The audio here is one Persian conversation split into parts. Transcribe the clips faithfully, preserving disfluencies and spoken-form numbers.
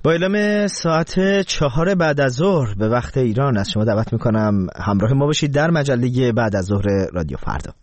با اعلام ساعت چهار بعد از ظهر به وقت ایران از شما دعوت میکنم همراه ما باشید در مجله بعد از ظهر رادیو فردا.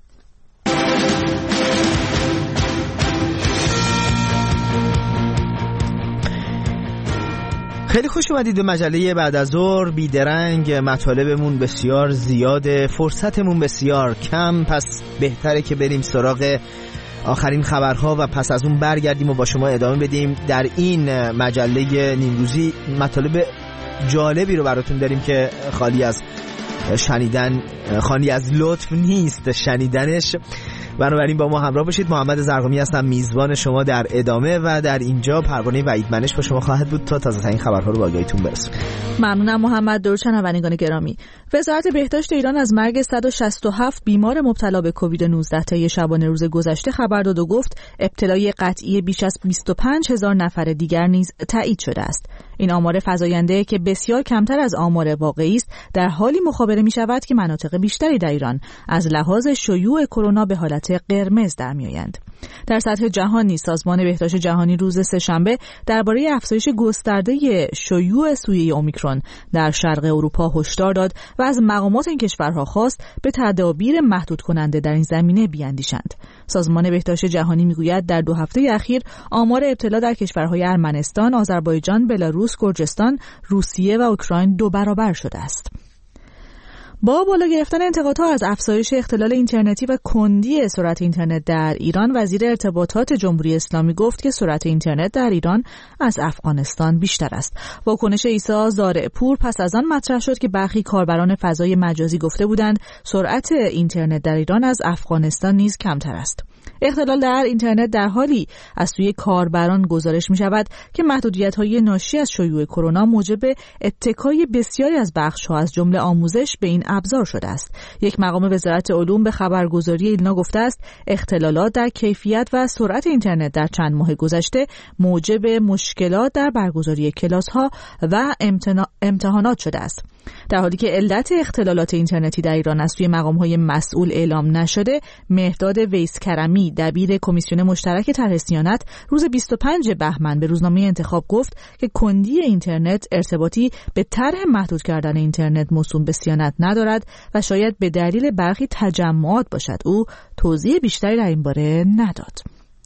خیلی خوش اومدید به مجله بعد از ظهر. بیدرنگ، مطالبمون بسیار زیاده، فرصتمون بسیار کم، پس بهتره که بریم سراغ آخرین خبرها و پس از اون برگردیم و با شما ادامه بدیم. در این مجله نیمروزی مطالب جالبی رو براتون داریم که خالی از شنیدن، خالی از لطف نیست شنیدنش. بنابراین با ما همراه باشید. محمد زرقامی هستم، میزبان شما در ادامه، و در اینجا پروانه وحیدمنش با شما خواهد بود تا تازه ترین خبرها رو به آگاهیتون برسونیم. ممنونم محمد. درود شنوندگان گرامی. وزارت بهداشت ایران از مرگ صد و شصت و هفت بیمار مبتلا به کووید نوزده طی شبانه روز گذشته خبر داد و گفت ابتلای قطعی بیش از بیست و پنج هزار نفر دیگر نیز تایید شده است. این آمار فزاینده که بسیار کمتر از آمار واقعی است، در حالی مخابره می شود که مناطق بیشتری در ایران از لحاظ شیوع کرونا به حالت قرمز در می آیند. در سطح جهانی سازمان بهداشت جهانی روز سه‌شنبه درباره افزایش گسترده شیوع سویه اومیکرون در شرق اروپا هشدار داد و از مقامات این کشورها خواست به تدابیر محدود کننده در این زمینه بیاندیشند. سازمان بهداشت جهانی میگوید در دو هفته اخیر آمار ابتلا در کشورهای ارمنستان، آذربایجان، بلاروس، گرجستان، روسیه و اوکراین دو برابر شده است. با بالا گرفتن انتقادها از افزایش اختلال اینترنتی و کندی سرعت اینترنت در ایران، وزیر ارتباطات جمهوری اسلامی گفت که سرعت اینترنت در ایران از افغانستان بیشتر است. واکنش عیسی زارعپور پس از آن مطرح شد که برخی کاربران فضای مجازی گفته بودند سرعت اینترنت در ایران از افغانستان نیز کمتر است. اختلال در اینترنت در حالی از سوی کاربران گزارش می شود که محدودیت‌های ناشی از شیوع کرونا موجب اتکای بسیاری از بخش‌ها از جمله آموزش به این ابزار شده است. یک مقام وزارت علوم به خبرگزاری ایلنا گفته است اختلالات در کیفیت و سرعت اینترنت در چند ماه گذشته موجب مشکلات در برگزاری کلاس‌ها و امتحانات شده است. در حالی که علت اختلالات اینترنتی در ایران از سوی مقام‌های مسئول اعلام نشده، مهداد ویسکرمی دبیر کمیسیون مشترک طرح صیانت روز بیست و پنجم بهمن به روزنامه انتخاب گفت که کندی اینترنت ارتباطی به طرح محدود کردن اینترنت موسوم به صیانت ندارد و شاید به دلیل برخی تجمعات باشد. او توضیح بیشتری در این باره نداد.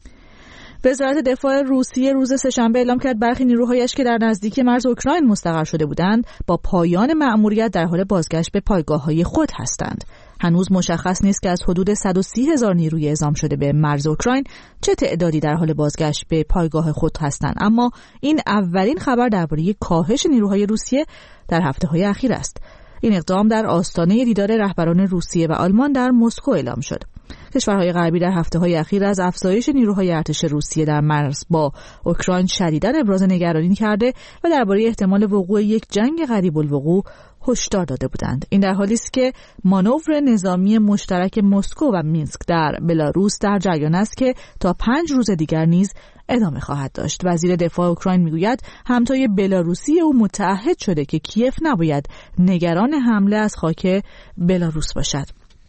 وزارت دفاع روسیه روز سه‌شنبه اعلام کرد برخی نیروهایش که در نزدیکی مرز اوکراین مستقر شده بودند با پایان مأموریت در حال بازگشت به پایگاه‌های خود هستند. هنوز مشخص نیست که از حدود صد و سی هزار نیروی اعزام شده به مرز اوکراین چه تعدادی در حال بازگشت به پایگاه خود هستند، اما این اولین خبر درباره کاهش نیروهای روسیه در هفته‌های اخیر است. این اقدام در آستانه دیدار رهبران روسیه و آلمان در مسکو اعلام شد. کشورهای غربی در هفته‌های اخیر از افزایش نیروهای ارتش روسیه در مرز با اوکراین شدیداً ابراز نگرانی کرده و درباره احتمال وقوع یک جنگ قریب الوقوع هشدار داده بودند. این در حالی است که مانور نظامی مشترک مسکو و مینسک در بلاروس در جریان است که تا پنج روز دیگر نیز ادامه خواهد داشت. وزیر دفاع اوکراین میگوید همتای بلاروسی او متعهد شده که کیف نباید نگران حمله از خاک بلاروس باشد.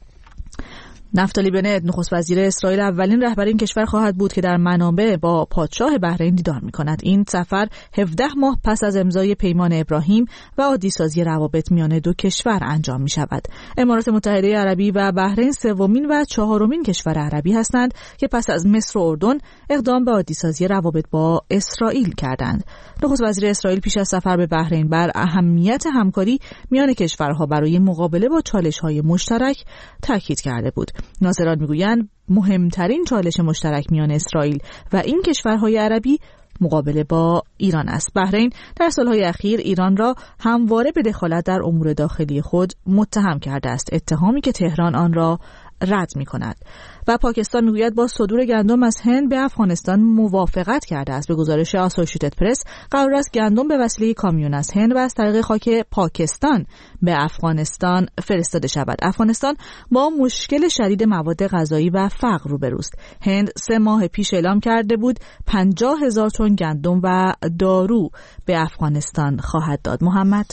نفتالی بنت نخست وزیر اسرائیل اولین رهبر این کشور خواهد بود که در منابع با پادشاه بحرین دیدار می‌کند. این سفر هفده ماه پس از امضای پیمان ابراهیم و عادی‌سازی روابط میان دو کشور انجام می‌شود. امارات متحده عربی و بحرین سومین و چهارمین کشور عربی هستند که پس از مصر و اردن اقدام به عادی‌سازی روابط با اسرائیل کردند. نخست وزیر اسرائیل پیش از سفر به بحرین بر اهمیت همکاری میان کشورها برای مقابله با چالش‌های مشترک تاکید کرده بود. ناظران میگویند مهمترین چالش مشترک میان اسرائیل و این کشورهای عربی مقابله با ایران است. بحرین در سالهای اخیر ایران را همواره به دخالت در امور داخلی خود متهم کرده است، اتهامی که تهران آن را رد می کند. و پاکستان میگوید با صدور گندم از هند به افغانستان موافقت کرده است. به گزارش آسوشیتد پرس قرار است گندم به وسیله کامیون از هند و از طریق خاک پاکستان به افغانستان فرستاده شود. افغانستان با مشکل شدید مواد غذایی و فقر روبروست. هند سه ماه پیش اعلام کرده بود پنجاه هزار تن گندم و دارو به افغانستان خواهد داد. محمد،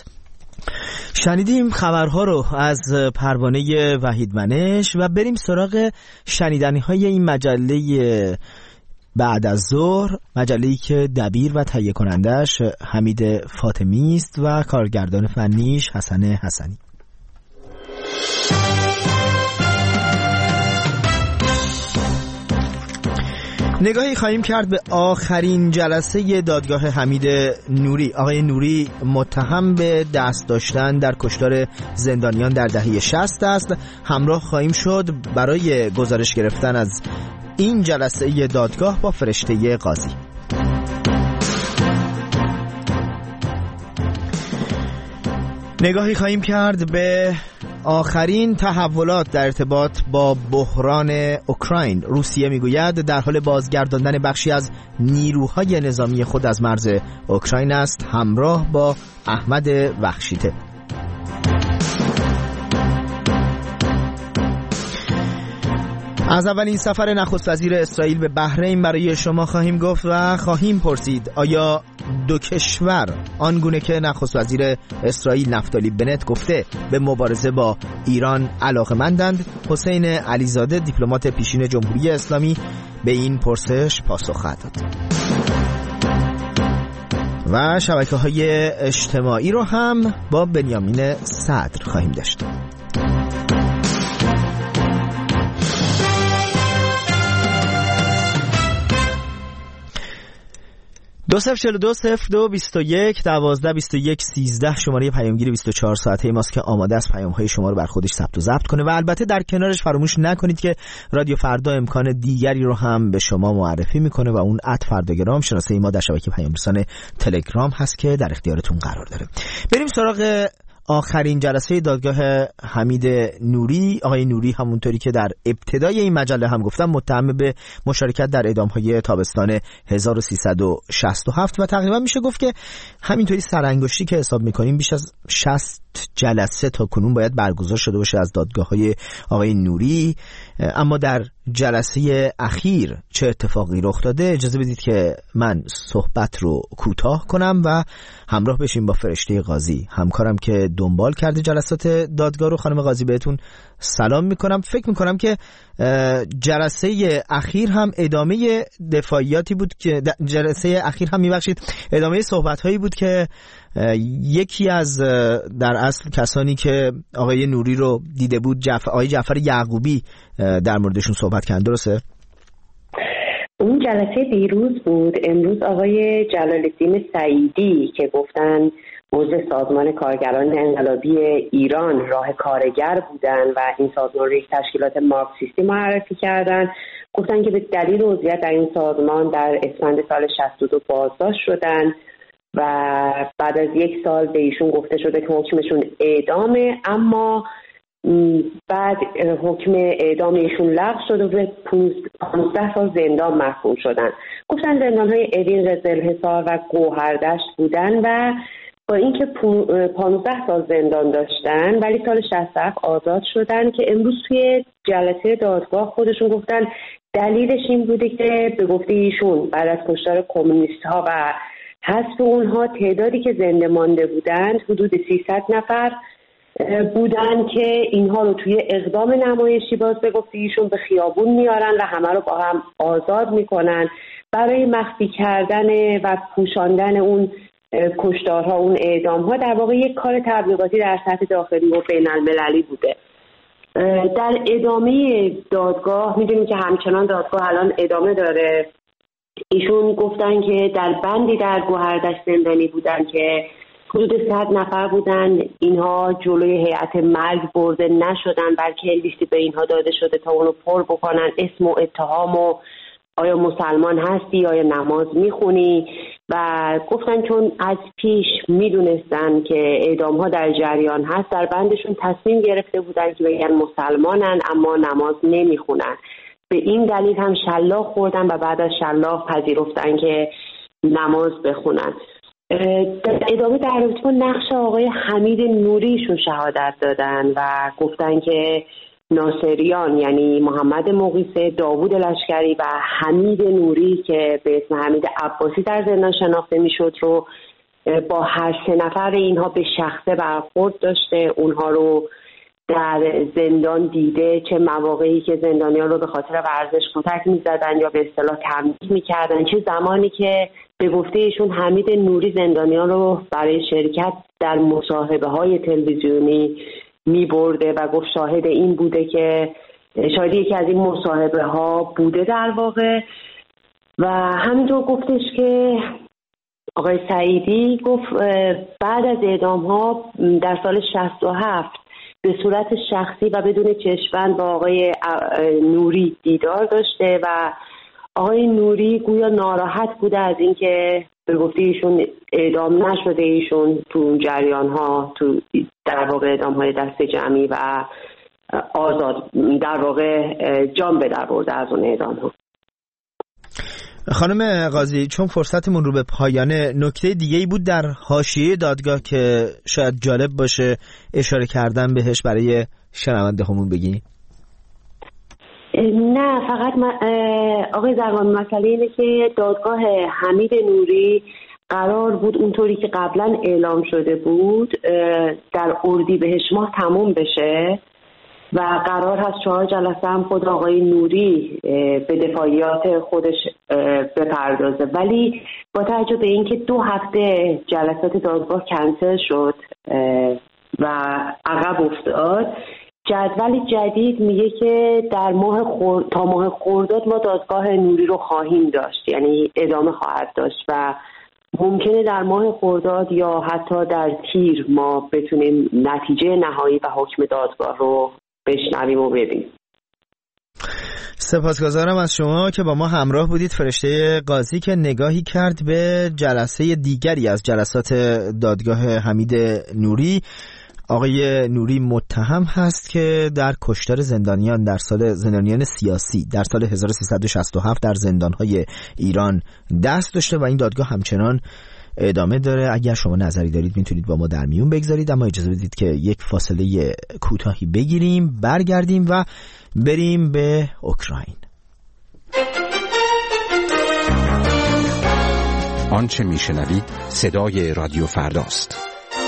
شنیدیم خبرها رو از پروانه وحیدمنش و بریم سراغ شنیدنی های این مجله بعد از ظهر، مجله‌ای که دبیر و تهیه کنندش حمید فاطمی است و کارگردان فنیش حسن حسنی. نگاهی خواهیم کرد به آخرین جلسه دادگاه حمید نوری. آقای نوری متهم به دست داشتن در کشتار زندانیان در دهه شصت است. همراه خواهیم شد برای گزارش گرفتن از این جلسه دادگاه با فرشته قاضی. نگاهی خواهیم کرد به آخرین تحولات در ارتباط با بحران اوکراین. روسیه میگوید در حال بازگرداندن بخشی از نیروهای نظامی خود از مرز اوکراین است، همراه با احمد وخشیته. از اولین سفر نخست وزیر اسرائیل به بحرین برای شما خواهیم گفت و خواهیم پرسید آیا دو کشور آنگونه که نخست وزیر اسرائیل نفتالی بنت گفته به مبارزه با ایران علاقه‌مندند؟ حسین علیزاده دیپلمات پیشین جمهوری اسلامی به این پرسش پاسخ خواهد داد. و شبکه‌های اجتماعی رو هم با بنیامین صدر خواهیم داشت. دو صفر چهل و دو صفر دو بیست و یک دوازده بیست و یک سیزده شماره پیامگیر بیست و چهار ساعته ماست که آماده است پیام‌های شما رو بر خودش ثبت و ضبط کنه و البته در کنارش فراموش نکنید که رادیو فردا امکان دیگری رو هم به شما معرفی میکنه و اون ات فرداگرام شناسه ما در شبکه پیام‌رسان تلگرام هست که در اختیارتون قرار داره. بریم سراغ آخرین جلسه دادگاه حمید نوری. آقای نوری همونطوری که در ابتدای این مجله هم گفتم متهم به مشارکت در اعدام‌های تابستان هزار و سیصد و شصت و هفت و تقریبا میشه گفت که همینطوری سرانگشتی که حساب میکنیم بیش از شصت جلسه تا کنون باید برگزار شده باشه از دادگاه‌های آقای نوری. اما در جلسه اخیر چه اتفاقی رخ داده؟ اجازه بدید که من صحبت رو کوتاه کنم و همراه بشیم با فرشته قاضی، همکارم که دنبال کرده جلسات دادگاه رو. خانم قاضی بهتون سلام میکنم. فکر میکنم که جلسه اخیر هم ادامه دفاعیاتی بود که جلسه اخیر هم میبخشید ادامه صحبت‌هایی بود که یکی از در اصل کسانی که آقای نوری رو دیده بود جعفر آقای جعفر یعقوبی در موردشون صحبت کردن، درسته؟ اون جلسه دیروز بود. امروز آقای جلال‌الدین سعیدی که گفتن عضو سازمان کارگران انقلابی ایران راه کارگر بودن و این سازمان رو یک تشکیلات مارکسیستی معرفی کردن، گفتن که به دلیل عضویت در این سازمان در اسفند سال شصت و دو بازداشت شدن و بعد از یک سال به ایشون گفته شده که حکمشون اعدامه، اما بعد حکم اعدام ایشون لغو شد و به پانزده سال زندان محکوم شدن. گفتن زندان‌های اوین، قزلحصار و گوهردشت بودن و با اینکه پانزده سال زندان داشتن ولی سال شصت و هفت آزاد شدن که امروز توی جلسه دادگاه خودشون گفتن دلیلش این بوده که به گفته ایشون بعد از کشتار کمونیست‌ها و حذف اونها تعدادی که زنده مانده بودند حدود سیصد نفر بودن که اینها رو توی اقدام نمایشی باز به گفته ایشون به خیابون میارن و همه رو با هم آزاد میکنن برای مخفی کردن و پوشاندن اون کشتارها، اون اعدامها. در واقع یک کار تبلیغاتی در سطح داخلی و بین المللی بوده. در ادامه دادگاه میدونیم که همچنان دادگاه الان ادامه داره. ایشون گفتن که در بندی در گوهردشت زندانی بودن که حدود صد نفر بودن، اینها جلوی هیئت مرگ برده نشدن بلکه لیستی به اینها داده شده تا اونو پر بکنن، اسم و اتهام و آیا مسلمان هستی، آیا نماز میخونی، و گفتن چون از پیش میدونستن که اعدام ها در جریان هست در بندشون تصمیم گرفته بودن که بگن مسلمانن اما نماز نمیخونن. به این دلیل هم شلاق خوردن و بعد از شلاق پذیرفتن که نماز بخونن. در ادامه در رابطه با نقش آقای حمید نوریشون شهادت دادن و گفتن که ناصریان یعنی محمد مقیسه، داوود لشکری و حمید نوری که به اسم حمید عباسی در زندان شناخته میشد رو با هر سه نفر اینها به شخصه برخورد داشته، اونها رو در زندان دیده، چه مواقعی که زندانیان رو به خاطر ورزش کتک می‌زدن یا به اصطلاح تنبیه می‌کردن، چه زمانی که به گفته ایشون حمید نوری زندانیان رو برای شرکت در مصاحبه‌های تلویزیونی می‌برده و گفت شاهد این بوده که شاید یکی از این مصاحبه‌ها بوده در واقع. و همینطور گفتش که آقای سعیدی گفت بعد از اعدام‌ها در سال شصت و هفت به صورت شخصی و بدون چشم‌بند با آقای نوری دیدار داشته و آقای نوری گویا ناراحت بوده از اینکه به گفته ایشون اعدام نشده، ایشون تو جریان‌ها تو در واقع اعدام‌های دست جمعی و آزاد در واقع جان به در برده از اون اعدام‌ها. خانم قاضی، چون فرصتمون رو به پایانه، نکته دیگه‌ای بود در حاشیه دادگاه که شاید جالب باشه اشاره کردن بهش برای شنونده همون بگی؟ نه، فقط آقای زرقامی مسئله اینه که دادگاه حمید نوری قرار بود اونطوری که قبلا اعلام شده بود در اردیبهشت ماه تموم بشه و قرار هست چهار جلسه هم خود آقای نوری به دفاعیات خودش بپردازه، ولی با توجه به اینکه دو هفته جلسات دادگاه کنسل شد و عقب افتاد، جدول جدید میگه که در ماه خور... تا ماه خرداد ما دادگاه نوری رو خواهیم داشت، یعنی ادامه خواهد داشت و ممکنه در ماه خرداد یا حتی در تیر ما بتونیم نتیجه نهایی و حکم دادگاه رو بشنویم و ببینیم. سپاسگزارم از شما که با ما همراه بودید. فرشته قاضی که نگاهی کرد به جلسه دیگری از جلسات دادگاه حمید نوری. آقای نوری متهم هست که در کشتار زندانیان در سال زندانیان سیاسی در سال هزار و سیصد و شصت و هفت در زندانهای ایران دست داشته و این دادگاه همچنان ادامه داره. اگر شما نظری دارید میتونید با ما در میون بگذارید، اما اجازه بدید که یک فاصله کوتاهی بگیریم، برگردیم و بریم به اوکراین. آنچه میشنوید صدای رادیو فرداست.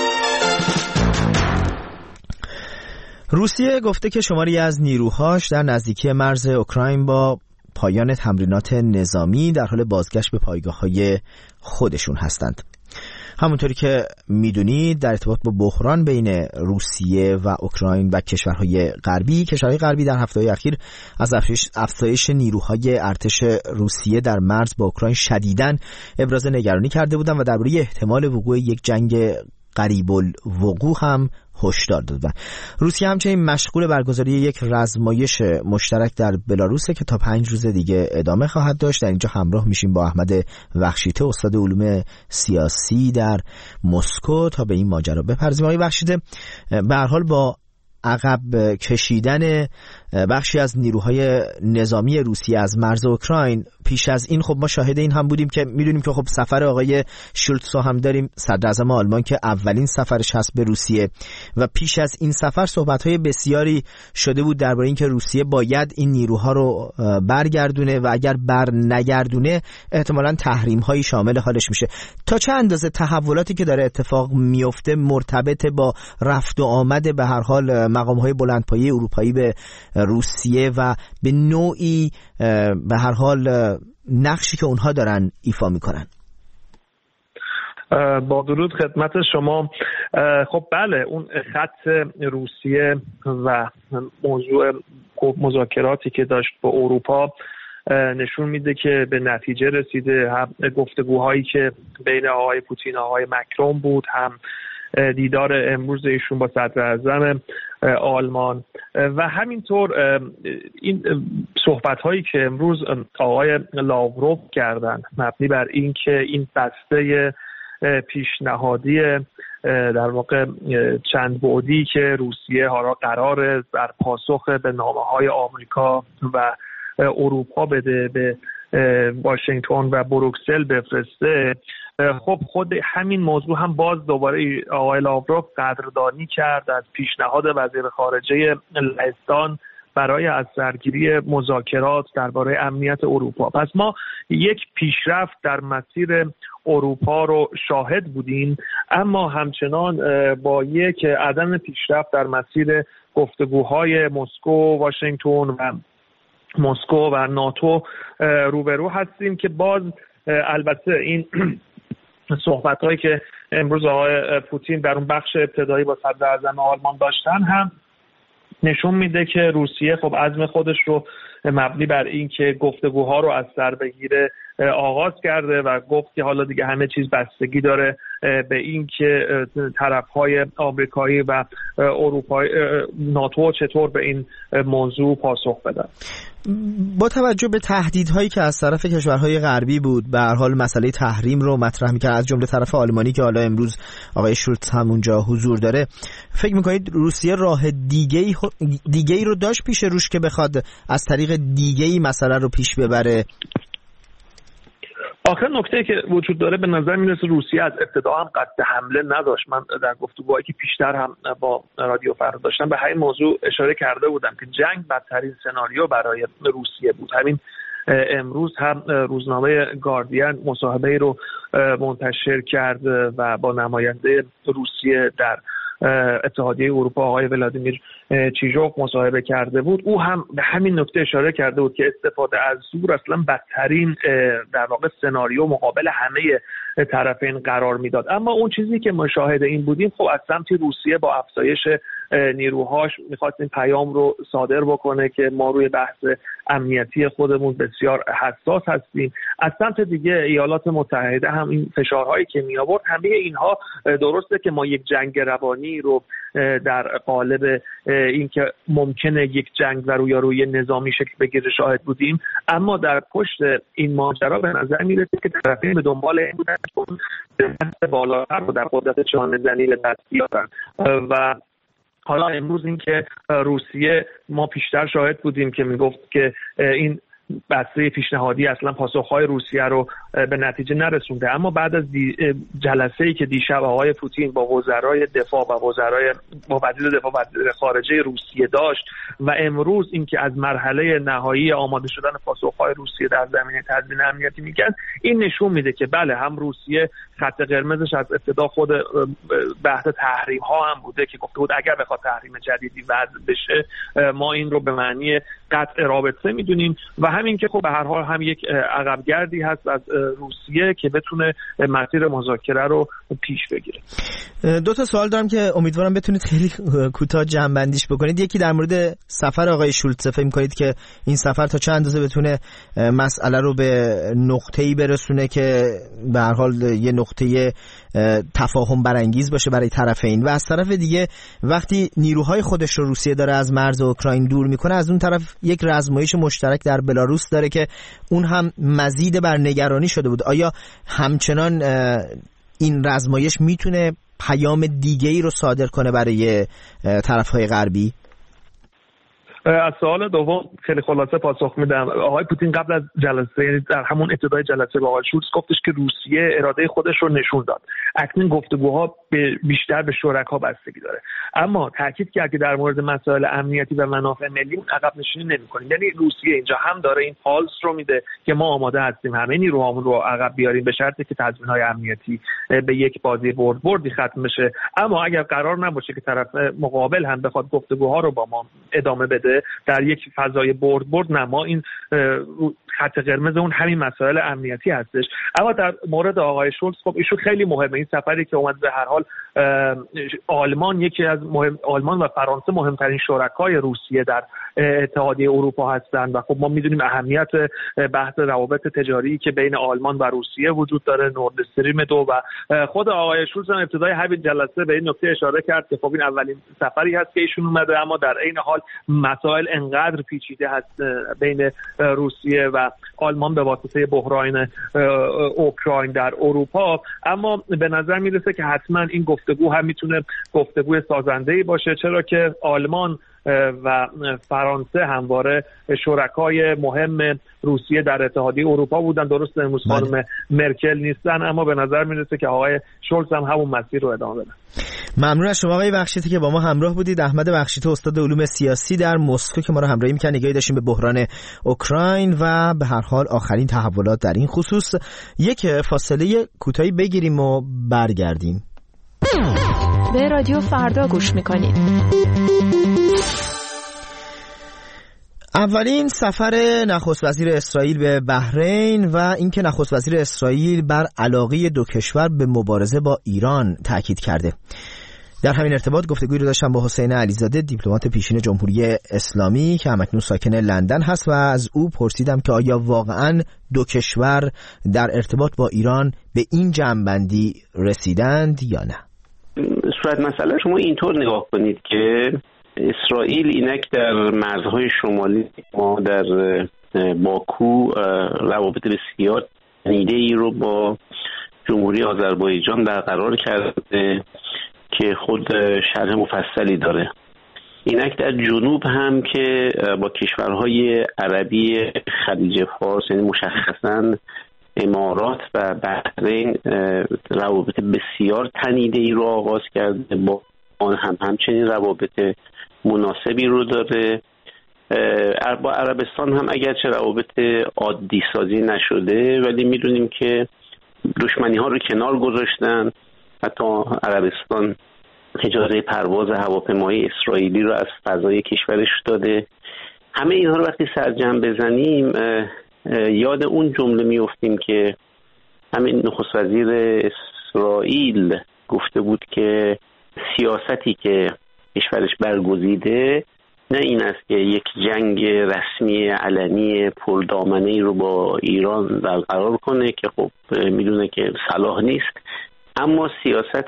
روسیه گفته که شماری از نیروهاش در نزدیکی مرز اوکراین با پایان تمرینات نظامی در حال بازگشت به پایگاه‌های خودشون هستند. همونطوری که میدونید در ارتباط با بحران بین روسیه و اوکراین و کشورهای غربی، کشورهای غربی در هفته‌های اخیر از افزایش نیروهای ارتش روسیه در مرز با اوکراین شدیداً ابراز نگرانی کرده بودند و درباره احتمال وقوع یک جنگ قریب الوقوع هم هشدار دادند. روسیه همچنین مشغول برگزاری یک رزمایش مشترک در بلاروسه که تا پنج روز دیگه ادامه خواهد داشت. در اینجا همراه میشیم با احمد وخشیته، استاد علوم سیاسی در مسکو، تا به این ماجرا بپردازیم. آقای وخشیته، به هر حال با عقب کشیدن بخشی از نیروهای نظامی روسیه از مرز اوکراین، پیش از این خب ما شاهد این هم بودیم که میدونیم که خب سفر آقای شولتز هم داریم، صدر اعظم آلمان که اولین سفرش هست به روسیه، و پیش از این سفر صحبت‌های بسیاری شده بود درباره اینکه روسیه باید این نیروها رو برگردونه و اگر بر نگردونه احتمالاً تحریم‌هایی شامل حالش میشه. تا چه اندازه تحولاتی که داره اتفاق میفته مرتبط با رفت و آمد به هر حال مقام‌های بلندپایه اروپایی به روسیه و به نوعی به هر حال نقشی که اونها دارن ایفا میکنن؟ با درود خدمت شما. خب بله، اون خط روسیه و موضوع مذاکراتی که داشت با اروپا نشون میده که به نتیجه رسیده. هم گفتگوهایی که بین آقای پوتین و آقای مکرون بود، هم دیدار امروز ایشون با صدر اعظم آلمان و همینطور این صحبت هایی که امروز آقای لاوروف کردن مبنی بر این که این بسته پیشنهادی در واقع چند بعدی که روسیه ها را قرار در پاسخ به نامه های آمریکا و اروپا بده به واشنگتن و بروکسل بفرسته، خب خود همین موضوع هم باز دوباره آقای لاوروف قدردانی کرد از پیشنهاد وزیر خارجه لهستان برای از سرگیری مذاکرات درباره امنیت اروپا. پس ما یک پیشرفت در مسیر اروپا رو شاهد بودیم، اما همچنان با یک عدم پیشرفت در مسیر گفتگوهای مسکو، واشنگتن و مسکو و ناتو روبرو هستیم که باز البته این صحبت‌هایی که امروز آقای پوتین در اون بخش ابتدایی با صدر اعظم آلمان داشتن هم نشون میده که روسیه خب عزم خودش رو مبنی بر این که گفتگوها رو از سر بگیره آغاز کرده و گفت که حالا دیگه همه چیز بستگی داره به این که طرف‌های آمریکایی و اروپایی ناتو چطور به این موضوع پاسخ بدن. با توجه به تهدیدهایی که از طرف کشورهای غربی بود، به هر حال مسئله تحریم رو مطرح می‌کرد از جمله طرف آلمانی که حالا امروز آقای شولتز هم اونجا حضور داره، فکر می‌کنید روسیه راه دیگه‌ای دیگه‌ای رو داشت پیش روش که بخواد از طریق دیگه‌ای مسئله رو پیش ببره؟ آخر نکته که وجود داره به نظر میرسه روسیه از ابتدا هم قصد حمله نداشت. من در گفتگوهایی که پیشتر هم با رادیو فردا داشتم به همین موضوع اشاره کرده بودم که جنگ بدترین سناریو برای روسیه بود. همین امروز هم روزنامه گاردین مصاحبه رو منتشر کرد و با نماینده روسیه در اتحادیه اروپا آقای ولادیمیر چیژوف مصاحبه کرده بود. او هم به همین نکته اشاره کرده بود که استفاده از زور اصلا بدترین در واقع سناریو مقابل همه طرفین قرار میداد. اما اون چیزی که مشاهده این بودیم خب از سمت روسیه با افزایش نیروهاش میخواست این پیام رو صادر بکنه که ما روی بحث امنیتی خودمون بسیار حساس هستیم. از سمت دیگه ایالات متحده هم این فشارهایی که می آورد، همه اینها درسته که ما یک جنگ روانی رو در قالب اینکه ممکنه یک جنگ و رویارویی نظامی شکل بگیره شاهد بودیم، اما در پشت این ماجرا به نظر میرسه که طرفین به دنبال این بودن که بالاتر رو در قدرت جان‌زنی به دست بیارن. و حالا امروز این که روسیه، ما پیشتر شاهد بودیم که میگفت که این بسته پیشنهادی اصلا پاسخهای روسیه رو به نتیجه نرسونده، اما بعد از جلسه‌ای که دیشب آقای پوتین با وزرای دفاع و وزرای با وزیر دفاع و وزیر خارجه روسیه داشت و امروز این که از مرحله نهایی آماده شدن پاسخهای روسیه در زمینه تضمین امنیتی میگن، این نشون میده که بله هم روسیه خط قرمزش از ابتدا خود بحث تحریم ها هم بوده که گفته بود اگر بخواد تحریم جدیدی وضع بشه ما این رو به معنی قطع رابطه میدونیم و همین که خب به هر حال هم یک عقبگردی هست از روسیه که بتونه مسیر مذاکره رو پیش بگیره. دو تا سوال دارم که امیدوارم بتونید خیلی کوتاه جمع‌بندیش بکنید. یکی در مورد سفر آقای شولتز، فکر می‌کنید که این سفر تا چه اندازه بتونه مسئله رو به نقطه‌ای برسونه که به هر حال یه نقطه تفاهم برانگیز باشه برای طرفین، و از طرف دیگه وقتی نیروهای خودش رو روسیه داره از مرز اوکراین دور میکنه، از اون طرف یک رزمایش مشترک در بلاروس داره که اون هم مزید بر نگرانی شده بود. آیا همچنان این رزمایش میتونه پیام دیگه‌ای رو صادر کنه برای طرف‌های غربی؟ از سوال دوم خیلی خلاصه پاسخ میدم. آقای پوتین قبل از جلسه، یعنی در همون ابتدای جلسه با آقای شولتز گفتش که روسیه اراده خودش رو نشون داد. اکنون گفتگوها بیشتر به شرکا بستگی داره، اما تاکید کرد که در مورد مسائل امنیتی و منافع ملی عقب نشینی نمی‌کنیم. یعنی روسیه اینجا هم داره این پالس رو میده که ما آماده هستیم همه نیروهامون رو عقب بیاریم به شرطی که تضمین‌های امنیتی به یک بازی برد بردی ختم بشه. اما اگر قرار نباشه که طرف مقابل هم بخواد گفتگوها رو با ما ادامه بده در یک فضای برد برد، نه، ما این خط قرمز اون همین مسائل امنیتی هستش. اما در مورد آقای شولتز خب ایشون خیلی مهمه. این سفری که اومد به هر حال آلمان یکی از مهم آلمان و فرانسه مهمترین شرکای روسیه در اتحادیه اروپا هستند و خب ما میدونیم اهمیت بحث روابط تجاری که بین آلمان و روسیه وجود داره، نورد استریم دو، و خود آقای شولتز هم ابتدای همین جلسه به این نکته اشاره کرد که خب این اولین سفری هست که ایشون اومده، اما در عین حال مسائل انقدر پیچیده هست بین روسیه و آلمان به واسطه بحران اوکراین در اروپا، اما به نظر میرسه که حتما این گفتگو هم میتونه گفتگوی سازنده‌ای باشه، چرا که آلمان و فرانسه همواره شرکای مهم روسیه در اتحادیه اروپا بودن. درست امروز خانم مرکل نیستن، اما به نظر میرسه که آقای شولتز هم همون مسیر رو ادامه بدن. ممنون از شما آقای بخشیتی که با ما همراه بودید. احمد بخشیتی، استاد علوم سیاسی در مسکو که ما رو همراهی می‌کرد، نگاهی داشتیم به بحران اوکراین و به هر حال آخرین تحولات در این خصوص. یک فاصله کوتاهی بگیریم و برگردیم. به رادیو فردا گوش می‌کنید. اولین سفر نخست وزیر اسرائیل به بحرین و اینکه نخست وزیر اسرائیل بر علاقه دو کشور به مبارزه با ایران تاکید کرده. در همین ارتباط گفتگویی رو داشتم با حسین علیزاده، دیپلمات پیشین جمهوری اسلامی که همکنون ساکن لندن هست و از او پرسیدم که آیا واقعاً دو کشور در ارتباط با ایران به این جمع‌بندی رسیدند یا نه. صورت مسئله شما اینطور نگاه کنید که اسرائیل اینک در مرزهای شمالی ما در باکو روابط بسیار نیده ای رو با جمهوری آذربایجان برقرار کرده که خود شرح مفصلی داره. اینک در جنوب هم که با کشورهای عربی خلیج فارس، یعنی مشخصاً امارات و بحرین، روابط بسیار تنیده ای رو آغاز کرده، با آن هم همچنین روابط مناسبی رو داره. با عربستان هم اگرچه روابط عادی سازی نشده، ولی میدونیم که دشمنی ها رو کنار گذاشتن. حتی عربستان اجازه پرواز هواپیمای اسرائیلی رو از فضای کشورش داده. همه اینها رو وقتی سرجم بزنیم یاد اون جمله میافتیم که همین نخست وزیر اسرائیل گفته بود که سیاستی که کشورش برگزیده نه این است که یک جنگ رسمی علنی پردامنه‌ای رو با ایران برقرار کنه که خب میدونه که صلاح نیست، اما سیاست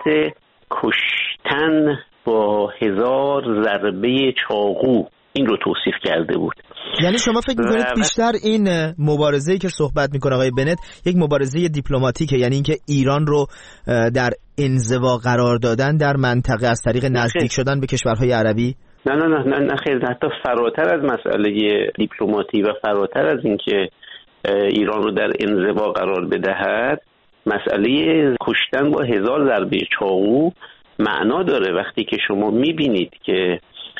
کشتن با هزار ضربه چاقو این رو توصیف کرده بود. یعنی شما فکر می‌کنید بیشتر این مبارزه‌ای که صحبت می‌کنه آقای بنت یک مبارزه دیپلماتیکه، یعنی اینکه ایران رو در انزوا قرار دادن در منطقه از طریق نزدیک شدن به کشورهای عربی؟ نه نه نه نه خیر، حتی فراتر از مسئله دیپلماتی و فراتر از اینکه ایران رو در انزوا قرار بدهد، مسئله کشتن با هزار ضربه چاقو معنا داره. وقتی که شما می‌بینید که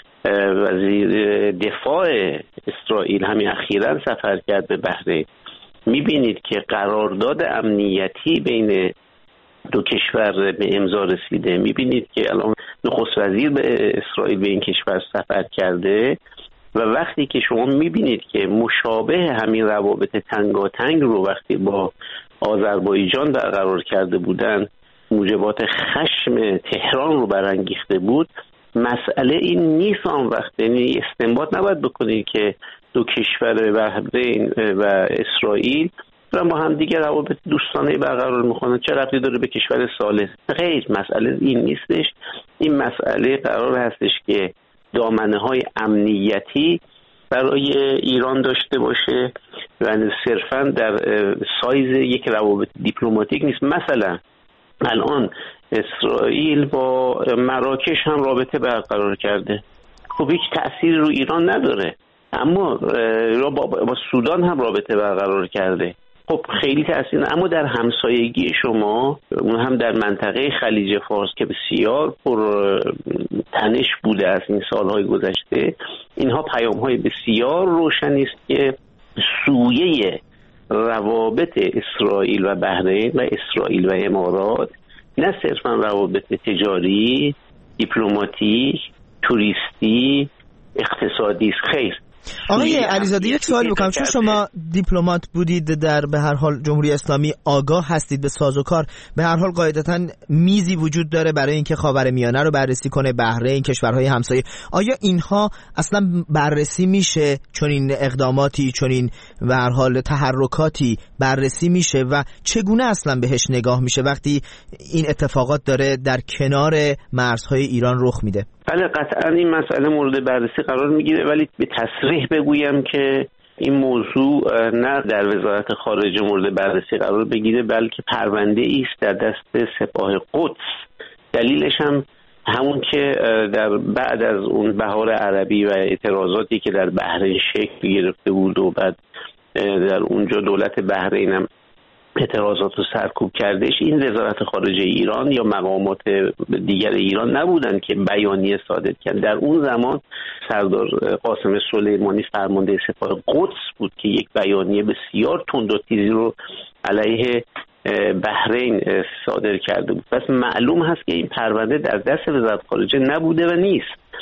وزیر دفاع اسرائیل همین اخیراً سفر کرد به بحرین، می‌بینید که قرارداد امنیتی بین دو کشور به امضا رسیده، می‌بینید که الان نخست وزیر به اسرائیل به این کشور سفر کرده و وقتی که شما می‌بینید که مشابه همین روابط تنگاتنگ رو وقتی با آذربایجان برقرار کرده بودن، موجبات خشم تهران رو برانگیخته بود، مسئله این نیست آن وقت، یعنی استنباط نباید بکنید که دو کشور بحرین و اسرائیل دارن با هم دیگه روابط دوستانه برقرار میکنن، چه ربطی داره به کشور ثالث؟ غیر، مسئله این نیستش. این مسئله قرار هستش که دامنه های امنیتی برای ایران داشته باشه و صرفا در سایز یک روابط دیپلماتیک نیست. مثلا الان اسرائیل با مراکش هم رابطه برقرار کرده، خب هیچ تأثیری رو ایران نداره، اما با, با سودان هم رابطه برقرار کرده، خب خیلی تأثیر نه. اما در همسایگی شما، اون هم در منطقه خلیج فارس که بسیار پر تنش بوده از این سالهای گذشته، اینها پیام‌های بسیار روشنی است که سویه روابط اسرائیل و بحرین و اسرائیل و امارات نه صرفا روابط تجاری، دیپلماتیک، توریستی، اقتصادی است. خیر. آقای علیزاده یک سوال بکنم، چون شما دیپلمات بودید در به هر حال جمهوری اسلامی، آگاه هستید به سازوکار، به هر حال قاعدتاً میزی وجود داره برای اینکه خاورمیانه رو بررسی کنه، بحرین، کشورهای همسایه. آیا اینها اصلا بررسی میشه؟ چون این اقداماتی، چون این به هر حال تحرکاتی بررسی میشه و چگونه اصلا بهش نگاه میشه وقتی این اتفاقات داره در کنار مرزهای ایران رخ میده؟ بله قطعا این مسئله مورد بررسی قرار میگیره، ولی به تصریح بگویم که این موضوع نه در وزارت خارجه مورد بررسی قرار بگیره، بلکه پرونده ایست در دست سپاه قدس. دلیلش هم همون که در بعد از اون بهار عربی و اعتراضاتی که در بحرین شکل گرفته بود و بعد در اونجا دولت بحرین هم اعتراضات رو سرکوب کردش، این وزارت خارجه ایران یا مقامات دیگر ایران نبودن که بیانیه صادر کرد. در اون زمان سردار قاسم سلیمانی فرمانده سپاه قدس بود که یک بیانیه بسیار تند و تیزی رو علیه بحرین صادر کرده بود. پس معلوم هست که این پرونده در دست وزارت خارجه نبوده و نیست.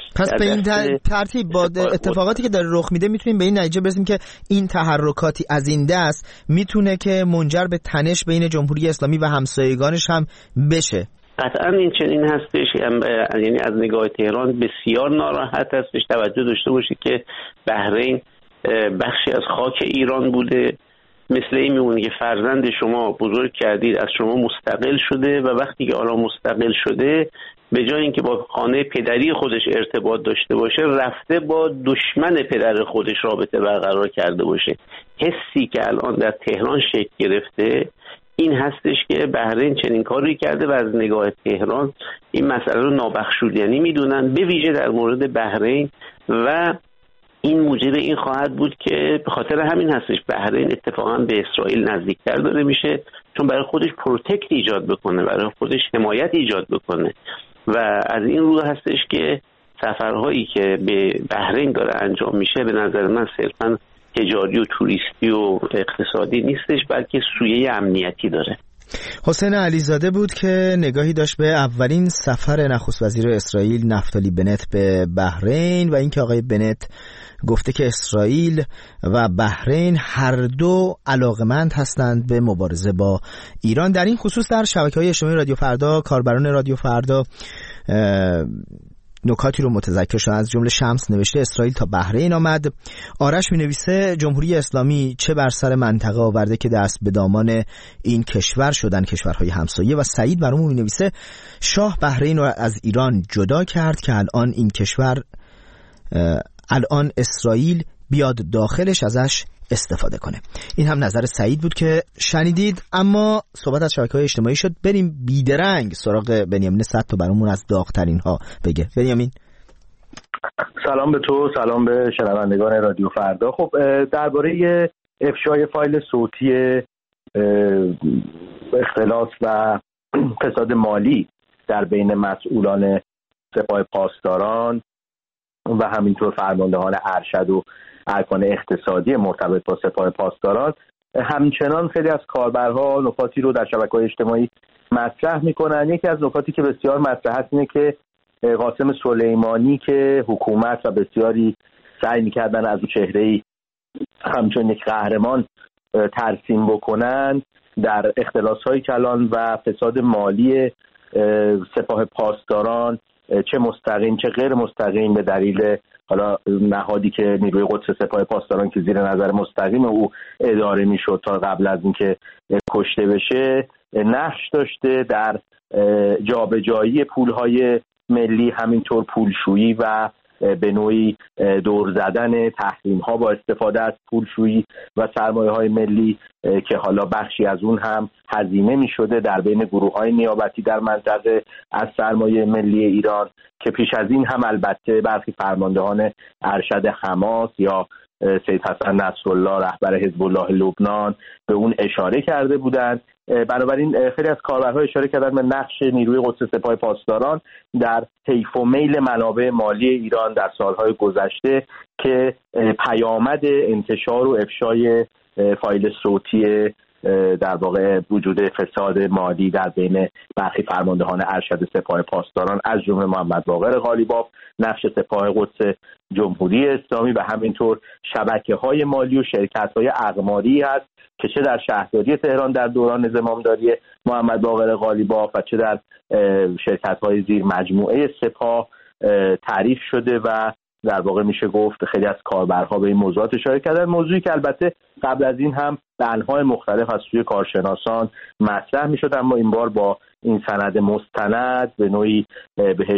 پس به این ترتیب با اتفاقاتی که داره رخ میده میتونیم به این نتیجه برسیم که این تحرکاتی از این دست میتونه که منجر به تنش بین جمهوری اسلامی و همسایگانش هم بشه. قطعا این چنین هستش، یعنی از نگاه تهران بسیار ناراحت هستش. توجه داشته باشید که بحرین بخشی از خاک ایران بوده، مثل این میمونه که فرزند شما بزرگ کردید، از شما مستقل شده و وقتی که حالا مستقل شده به جای اینکه با خانه پدری خودش ارتباط داشته باشه رفته با دشمن پدر خودش رابطه برقرار کرده باشه. حسی که الان در تهران شکل گرفته این هستش که بحرین چنین کاری کرده و از نگاه تهران این مسئله رو نابخشودنی میدونن، به ویژه در مورد بحرین، و این موجب این خواهد بود که به خاطر همین هستش بحرین اتفاقا به اسرائیل نزدیکتر داره میشه، چون برای خودش پروتکت ایجاد بکنه، برای خودش حمایت ایجاد بکنه. و از این رو هستش که سفرهایی که به بحرین داره انجام میشه به نظر من صرفاً تجاری و توریستی و اقتصادی نیستش، بلکه سویه امنیتی داره. حسین علیزاده بود که نگاهی داشت به اولین سفر نخست وزیر اسرائیل نفتالی بنت به بحرین و اینکه آقای بنت گفته که اسرائیل و بحرین هر دو علاقمند هستند به مبارزه با ایران. در این خصوص در شبکه‌های اجتماعی رادیو فردا کاربران رادیو فردا نکاتی رو متذکر شدن، از جمله شمس نوشته اسرائیل تا بحرین آمد. آرش می نویسه جمهوری اسلامی چه بر سر منطقه آورده که دست به دامان این کشور شدن کشورهای همسایه. و سعید برامون می نویسه شاه بحرین رو از ایران جدا کرد که الان این کشور الان اسرائیل بیاد داخلش ازش استفاده کنه. این هم نظر سعید بود که شنیدید. اما صحبت از شبکه‌های اجتماعی شد، بریم بیدرنگ سراغ بنیامین صدتا برامون از داغ‌ترین ها بگه. بنیامین سلام به تو، سلام به شنوندگان رادیو فردا. خب درباره افشای فایل صوتی اختلاس و فساد مالی در بین مسئولان سپاه پاسداران و همینطور فرماندهان ارشد و ارکان اقتصادی مرتبط با سپاه پاسداران، همچنان خیلی از کاربرها نکاتی رو در شبکه‌های اجتماعی مطرح میکنن. یکی از نکاتی که بسیار مطرح هست اینه که قاسم سلیمانی که حکومت و بسیاری سعی میکردن از او چهره‌ای همچون یک قهرمان ترسیم بکنن، در اختلاس‌های کلان و فساد مالی سپاه پاسداران چه مستقیم چه غیر مستقیم به دلیل حالا نهادی که نیروی قدس سپاه پاسداران که زیر نظر مستقیم او اداره میشد تا قبل از اینکه کشته بشه نقش داشته در جابجایی پولهای ملی، همینطور پولشویی و به نوعی دور زدن تحریم ها با استفاده از پولشویی و سرمایه های ملی که حالا بخشی از اون هم هزینه می شده در بین گروه های نیابتی در منطقه از سرمایه ملی ایران، که پیش از این هم البته برخی فرماندهان ارشد حماس یا سید حسن نصرالله رهبر حزب الله لبنان به اون اشاره کرده بودند. بنابراین خیلی از کاربرها اشاره کردن به نقش نیروی قدس سپاه پاسداران در طیف و میل منابع مالی ایران در سالهای گذشته که پیامد انتشار و افشای فایل صوتی در واقع وجود فساد مالی در بین برخی فرماندهان ارشد سپاه پاسداران از جمله محمد باقر قالیباف، نقش سپاه قدس جمهوری اسلامی و همینطور شبکه‌های مالی و شرکت‌های اقماری هست که چه در شهرداری تهران در دوران زمامداری محمد باقر قالیباف و چه در شرکت‌های زیر مجموعه سپاه تعریف شده و در واقع میشه گفت خیلی از کاربرها به این موضوعات اشاره کردن. موضوعی که البته قبل از این هم به انواع مختلف از سوی کارشناسان مطرح میشد، اما این بار با این سند مستند به نوعی بهش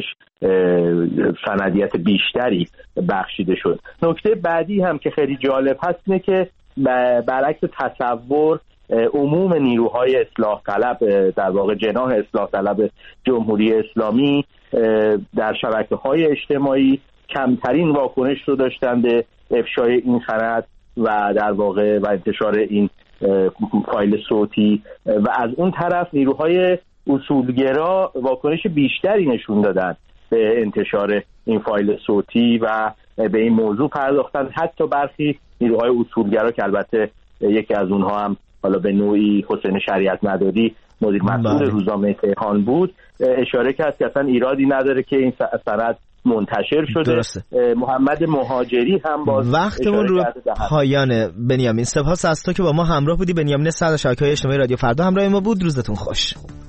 سندیت بیشتری بخشیده شد. نکته بعدی هم که خیلی جالب هست اینه که برعکس تصور عموم نیروهای اصلاح طلب در واقع جناح اصلاح طلب جمهوری اسلامی در شبکه‌های اجتماعی کمترین واکنش رو داشتن به افشای این سند و در واقع و انتشار این فایل صوتی، و از اون طرف نیروهای اصولگرا واکنش بیشتری نشون دادن به انتشار این فایل صوتی و به این موضوع پرداختن. حتی برخی نیروهای اصولگرا که البته یکی از اونها هم حالا به نوعی حسین شریعت مداری مدیر مسئول روزنامه کیهان بود اشاره کرد که اصلا ایرادی نداره که این سند منتشر شده. درسته. محمد مهاجری هم باز وقتمون رو پایان. بنیامین سپاس از تو که با ما همراه بودی. بنیامین صدر شبکه‌های اجتماعی رادیو فردا همراه ما بود. روزتون خوش.